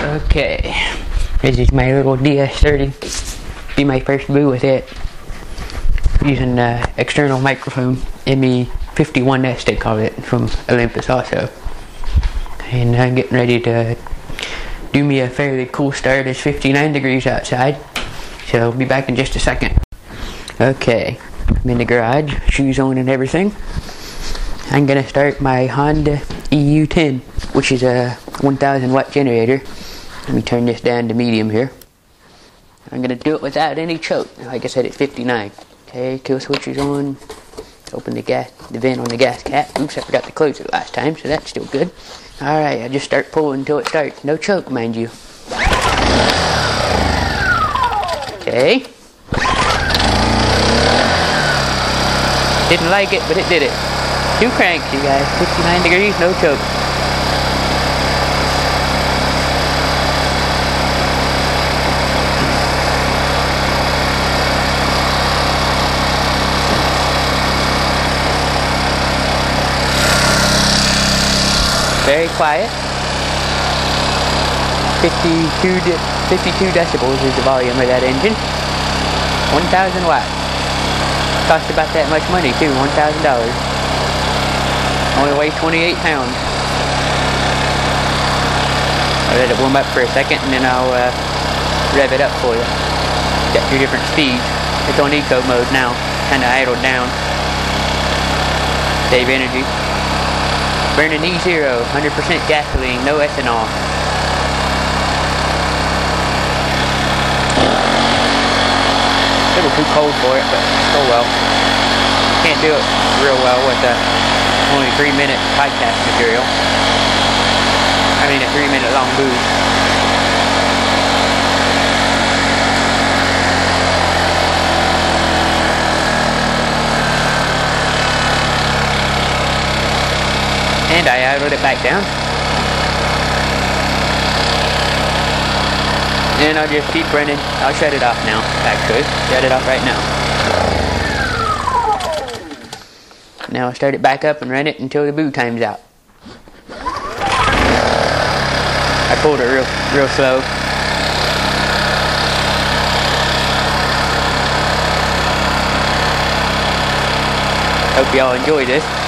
Okay, this is my little DS30. Be my first boo with it. Using external microphone, ME51S they call it, from Olympus also. And I'm getting ready to do me a fairly cool start. It's 59 degrees outside, so I'll be back in just a second. Okay, I'm in the garage, shoes on and everything. I'm gonna start my Honda EU10, which is a 1000 watt generator. Let me turn this down to medium here. I'm gonna do it without any choke. Like I said, it's 59. Okay, kill switch is on. Open the vent on the gas cap. Oops, I forgot to close it last time, so that's still good. Alright, I just start pulling until it starts. No choke, mind you. Okay. Didn't like it, but it did it. 2 cranks, you guys. 59 degrees, no choke. Very quiet. 52 decibels is the volume of that engine. 1000 watts. Cost about that much money too, $1,000. Only weighs 28 pounds. I'll let it warm up for a second and then I'll rev it up for you. Got 2 different speeds. It's on eco mode now, kinda idled down. Save energy. Burning E0, 100% gasoline, no ethanol. A little too cold for it, but oh well. Can't do it real well with only 3-minute podcast material. I mean a 3-minute long boost. And I idled it back down. And I'll just keep running. I'll shut it off now, actually. Shut it off right now. Now I'll start it back up and run it until the boo time's out. I pulled it real slow. Hope y'all enjoy this.